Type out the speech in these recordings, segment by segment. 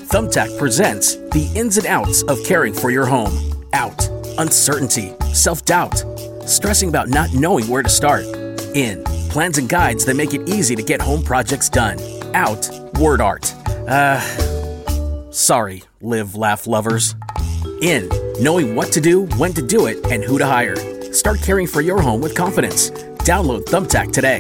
Thumbtack presents the ins and outs of caring for your home. Out, uncertainty, self-doubt, stressing about not knowing where to start. In, plans and guides that make it easy to get home projects done. Out, word art. Sorry, live, laugh lovers. In, knowing what to do, when to do it, and who to hire. Start caring for your home with confidence. Download Thumbtack today.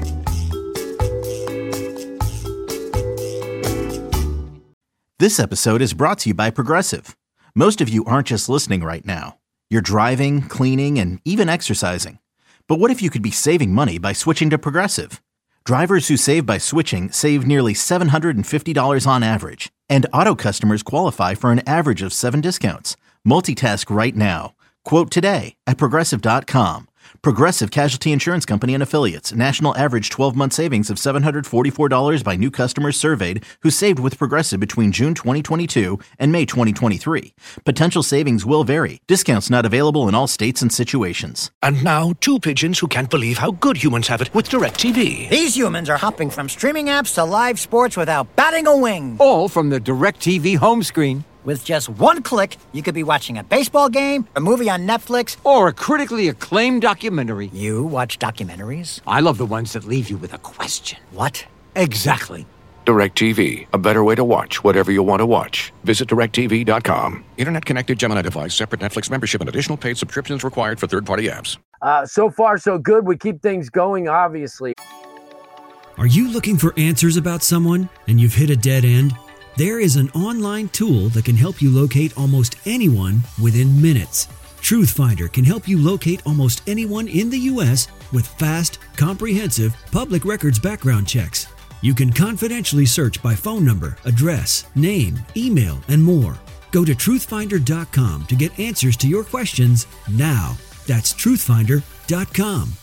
This episode is brought to you by Progressive. Most of you aren't just listening right now. You're driving, cleaning, and even exercising. But what if you could be saving money by switching to Progressive? Drivers who save by switching save nearly $750 on average. And auto customers qualify for an average of 7 discounts. Multitask right now. Quote today at Progressive.com. Progressive Casualty Insurance Company and Affiliates. National average 12-month savings of $744 by new customers surveyed who saved with Progressive between June 2022 and May 2023. Potential savings will vary. Discounts not available in all states and situations. And now, two pigeons who can't believe how good humans have it with DirecTV. These humans are hopping from streaming apps to live sports without batting a wing. All from the DirecTV home screen. With just one click, you could be watching a baseball game, a movie on Netflix, or a critically acclaimed documentary. You watch documentaries? I love the ones that leave you with a question. What? Exactly. DirecTV, a better way to watch whatever you want to watch. Visit DirecTV.com. Internet-connected Gemini device, separate Netflix membership, and additional paid subscriptions required for third-party apps. So far, so good. We keep things going, obviously. Are you looking for answers about someone and you've hit a dead end? There is an online tool that can help you locate almost anyone within minutes. Truthfinder can help you locate almost anyone in the U.S. with fast, comprehensive public records background checks. You can confidentially search by phone number, address, name, email, and more. Go to truthfinder.com to get answers to your questions now. That's truthfinder.com.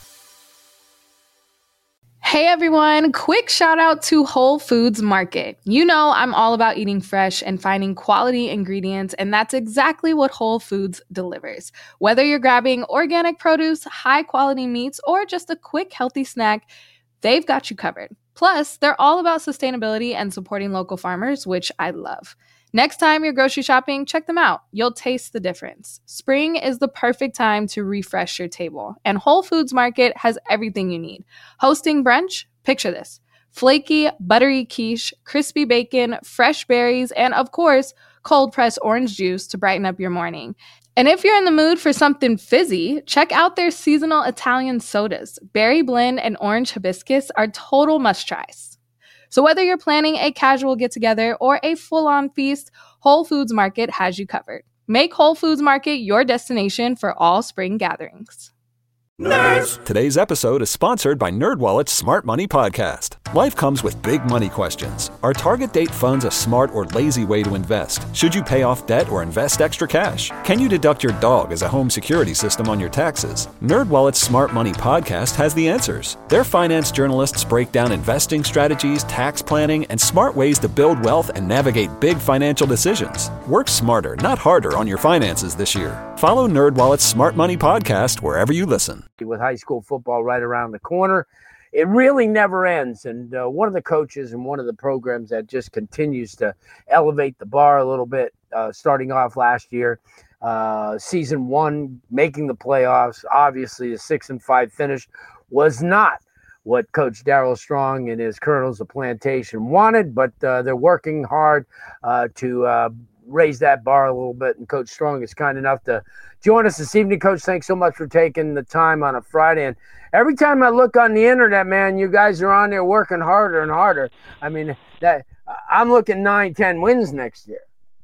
Hey everyone, quick shout out to Whole Foods Market. You know I'm all about eating fresh and finding quality ingredients, and that's exactly what Whole Foods delivers. Whether you're grabbing organic produce, high quality meats, or just a quick healthy snack, they've got you covered. Plus, they're all about sustainability and supporting local farmers, which I love. Next time you're grocery shopping, check them out. You'll taste the difference. Spring is the perfect time to refresh your table, and Whole Foods Market has everything you need. Hosting brunch? Picture this. Flaky, buttery quiche, crispy bacon, fresh berries, and of course, cold-pressed orange juice to brighten up your morning. And if you're in the mood for something fizzy, check out their seasonal Italian sodas. Berry blend and orange hibiscus are total must-tries. So whether you're planning a casual get-together or a full-on feast, Whole Foods Market has you covered. Make Whole Foods Market your destination for all spring gatherings. Nerds! Today's episode is sponsored by NerdWallet's Smart Money Podcast. Life comes with big money questions. Are target date funds a smart or lazy way to invest? Should you pay off debt or invest extra cash? Can you deduct your dog as a home security system on your taxes? NerdWallet's Smart Money Podcast has the answers. Their finance journalists break down investing strategies, tax planning, and smart ways to build wealth and navigate big financial decisions. Work smarter, not harder on your finances this year. Follow NerdWallet's Smart Money Podcast wherever you listen. With high school football right around the corner, it really never ends. And one of the coaches and one of the programs that just continues to elevate the bar a little bit, starting off last year, season one, making the playoffs, obviously a 6-5 finish was not what Coach Darryl Strong and his Colonels of Plantation wanted, but they're working hard to raise that bar a little bit. And Coach Strong is kind enough to join us this evening. Coach, thanks so much for taking the time on a Friday. And every time I look on the internet, man, you guys are on there working harder and harder. I mean, that I'm looking 9-10 wins next year.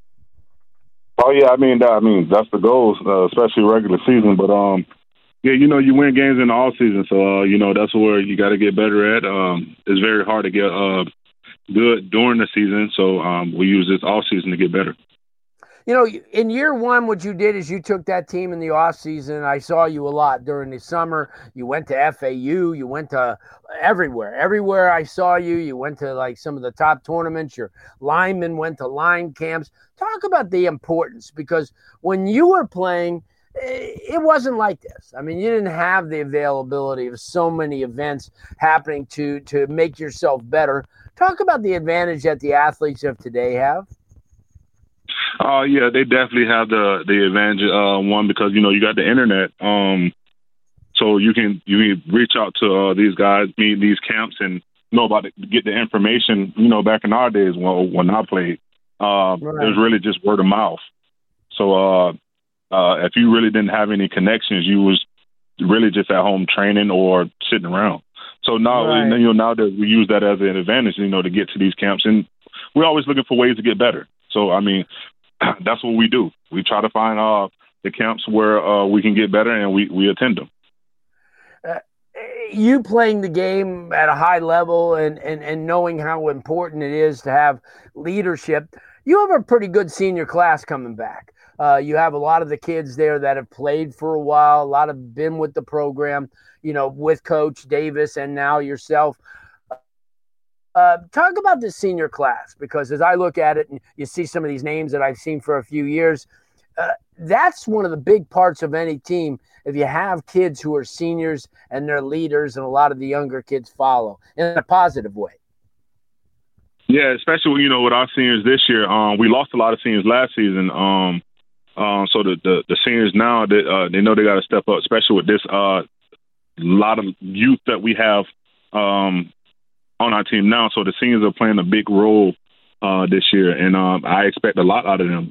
Oh yeah, I mean that's the goal, especially regular season. But yeah, you know, you win games in the off season, so you know that's where you got to get better at. It's very hard to get good during the season, so we use this off season to get better. You know, in year one, what you did is you took that team in the offseason. I saw you a lot during the summer. You went to FAU. You went to everywhere. Everywhere I saw you, you went to like some of the top tournaments. Your linemen went to line camps. Talk about the importance, because when you were playing, it wasn't like this. I mean, you didn't have the availability of so many events happening to make yourself better. Talk about the advantage that the athletes of today have. Yeah, they definitely have the advantage. One, because you got the internet, so you can reach out to these guys, meet these camps, and know about it, get the information. Back in our days when I played, it was really just word of mouth. So if you really didn't have any connections, you was really just at home training or sitting around. So now, nowadays we use that as an advantage, to get to these camps, and we're always looking for ways to get better. So that's what we do. We try to find the camps where we can get better, and we attend them. You playing the game at a high level and knowing how important it is to have leadership, you have a pretty good senior class coming back. You have a lot of the kids there that have played for a while, a lot have been with the program, with Coach Davis and now yourself. Talk about the senior class, because as I look at it and you see some of these names that I've seen for a few years, that's one of the big parts of any team. If you have kids who are seniors and they're leaders, and a lot of the younger kids follow in a positive way. Yeah, especially with our seniors this year. We lost a lot of seniors last season. So the seniors now, they know they got to step up, especially with this lot of youth that we have on our team now. So the seniors are playing a big role this year, and I expect a lot out of them.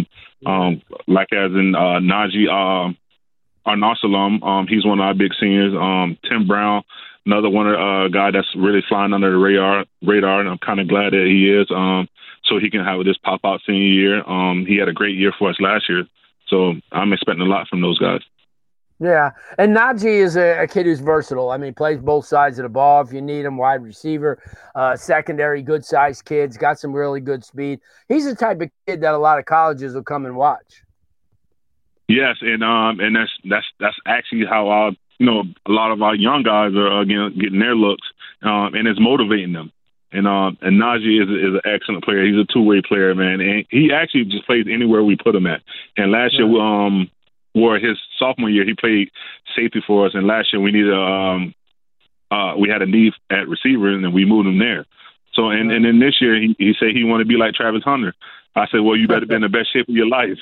Like as in Najee Arnasalam, he's one of our big seniors. Tim Brown, another one guy that's really flying under the radar, and I'm kind of glad that he is. So he can have this pop-out senior year. He had a great year for us last year, so I'm expecting a lot from those guys. Yeah, and Najee is a kid who's versatile. Plays both sides of the ball if you need him, wide receiver, secondary, good-sized kids, got some really good speed. He's the type of kid that a lot of colleges will come and watch. Yes, and that's actually how a lot of our young guys are getting their looks, and it's motivating them. And Najee is an excellent player. He's a two-way player, man, and he actually just plays anywhere we put him at. And last year, or his sophomore year, he played safety for us, and last year we had a need at receiver, and then we moved him there. So, and then this year he said he wanted to be like Travis Hunter. I said, well, you better be in the best shape of your life.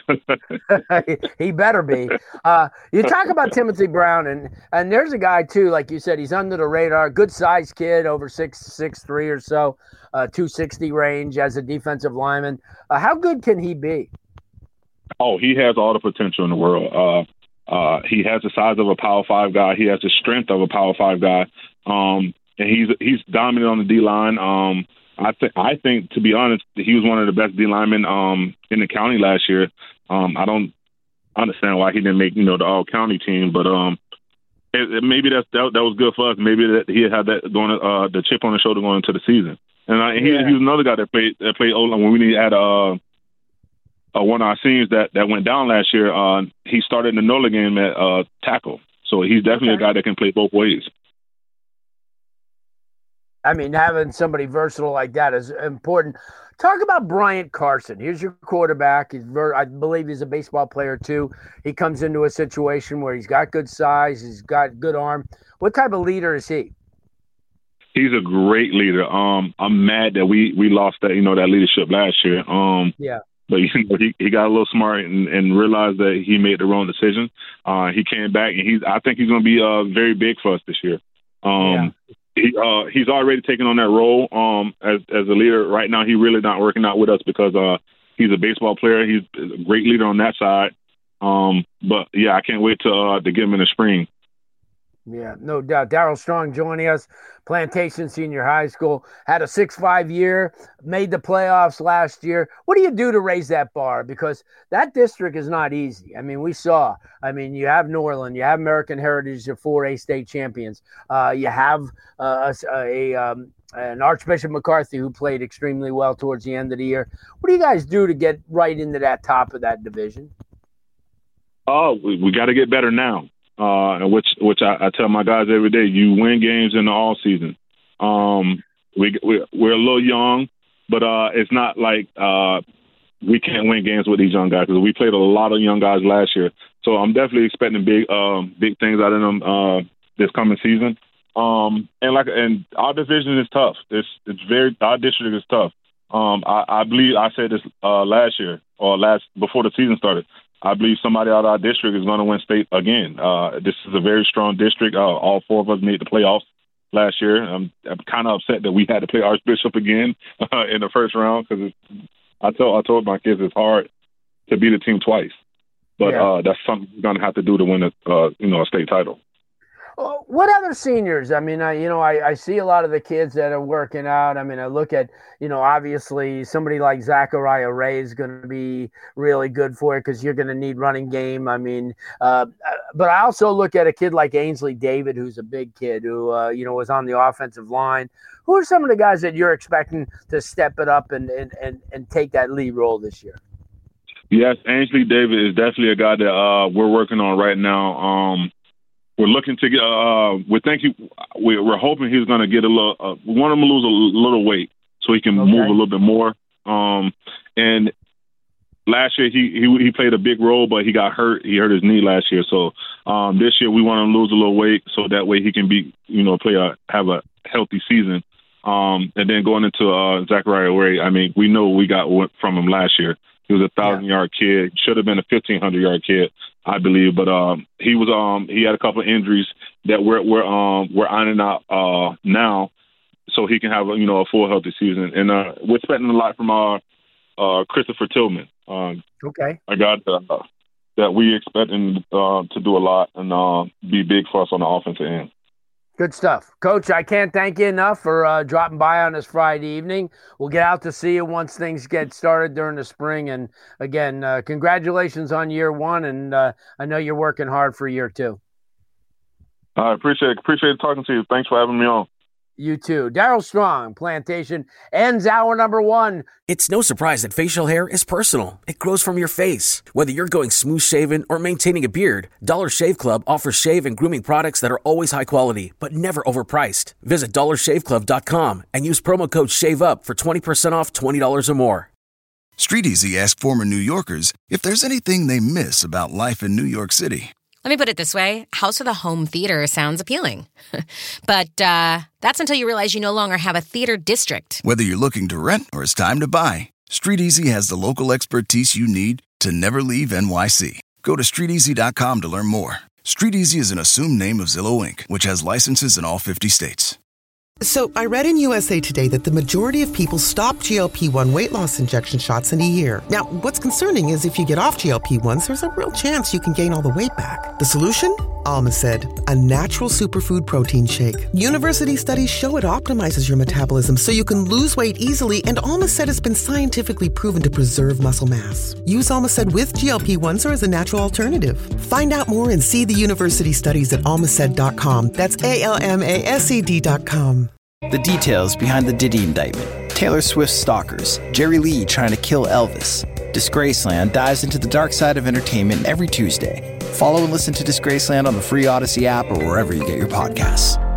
He better be. You talk about Timothy Brown, and there's a guy, too, like you said, he's under the radar, good-sized kid, over 6'3" or so, 260 range as a defensive lineman. How good can he be? Oh, he has all the potential in the world. He has the size of a Power 5 guy. He has the strength of a Power 5 guy. And he's dominant on the D-line. I think, to be honest, he was one of the best D linemen in the county last year. I don't understand why he didn't make the all county team, but maybe that was good for us. Maybe that he had that going the chip on his shoulder going into the season. And he was another guy that played O-line when we had one of our seniors that went down last year. He started in the NOLA game at tackle, so he's definitely a guy that can play both ways. Having somebody versatile like that is important. Talk about Bryant Carson. Here's your quarterback. I believe he's a baseball player, too. He comes into a situation where he's got good size. He's got good arm. What type of leader is he? He's a great leader. I'm mad that we lost that leadership last year. But he got a little smart and realized that he made the wrong decision. He came back, and I think he's going to be very big for us this year. He's already taken on that role as a leader. Right now, he's really not working out with us because he's a baseball player. He's a great leader on that side. But I can't wait to get him in the spring. Yeah, no doubt. Darryl Strong joining us, Plantation Senior High School, had a 6.5 year, made the playoffs last year. What do you do to raise that bar? Because that district is not easy. We saw. You have Norland, you have American Heritage, the 4A state champions. You have an Archbishop McCarthy who played extremely well towards the end of the year. What do you guys do to get right into that top of that division? Oh, we got to get better now. Which I tell my guys every day, you win games in the all season. We're a little young, but it's not like we can't win games with these young guys because we played a lot of young guys last year. So I'm definitely expecting big things out of them this coming season. And our division is tough. Our district is tough. I believe I said this last year or before the season started. I believe somebody out of our district is going to win state again. This is a very strong district. All 4 of us made the playoffs last year. I'm kind of upset that we had to play Archbishop again in the first round because I told my kids it's hard to beat a team twice. But that's something we're going to have to do to win a state title. What other seniors? I mean, I see a lot of the kids that are working out. I mean, I look at, obviously somebody like Zachariah Ray is going to be really good for it because you're going to need running game. I mean, but I also look at a kid like Ainsley David, who's a big kid who, was on the offensive line. Who are some of the guys that you're expecting to step it up and take that lead role this year? Yes, Ainsley David is definitely a guy that we're working on right now. We're looking to get. We're hoping he's going to get a little. We want him to lose a little weight so he can move a little bit more. And last year he played a big role, but he got hurt. He hurt his knee last year. So this year we want him to lose a little weight so that way he can have a healthy season. And then going into Zachariah Ray, I mean, we know we got from him last year. He was a 1,000-yard kid. Should have been a 1,500-yard kid, I believe. But he had a couple of injuries that we're ironing out now, so he can have a full healthy season. And we're expecting a lot from Christopher Tillman. A guy that we expecting to do a lot and be big for us on the offensive end. Good stuff. Coach, I can't thank you enough for dropping by on this Friday evening. We'll get out to see you once things get started during the spring. And, again, congratulations on year 1, and I know you're working hard for year 2. I appreciate talking to you. Thanks for having me on. You too. Daryl Strong, Plantation, ends hour number 1. It's no surprise that facial hair is personal. It grows from your face. Whether you're going smooth shaven or maintaining a beard, Dollar Shave Club offers shave and grooming products that are always high quality, but never overpriced. Visit dollarshaveclub.com and use promo code SHAVEUP for 20% off $20 or more. StreetEasy asked former New Yorkers if there's anything they miss about life in New York City. Let me put it this way. House of the Home Theater sounds appealing. But that's until you realize you no longer have a theater district. Whether you're looking to rent or it's time to buy, StreetEasy has the local expertise you need to never leave NYC. Go to StreetEasy.com to learn more. StreetEasy is an assumed name of Zillow Inc., which has licenses in all 50 states. So I read in USA Today that the majority of people stop GLP-1 weight loss injection shots in a year. Now, what's concerning is if you get off GLP-1s, there's a real chance you can gain all the weight back. The solution? Alma said, a natural superfood protein shake. University studies show it optimizes your metabolism so you can lose weight easily, and Alma said it's been scientifically proven to preserve muscle mass. Use Alma said with GLP-1s or as a natural alternative. Find out more and see the university studies at almased.com. That's ALMASED.com. The details behind the Diddy indictment, Taylor Swift's stalkers, Jerry Lee trying to kill Elvis. Disgraceland dives into the dark side of entertainment every Tuesday. Follow and listen to Disgraceland on the free Odyssey app or wherever you get your podcasts.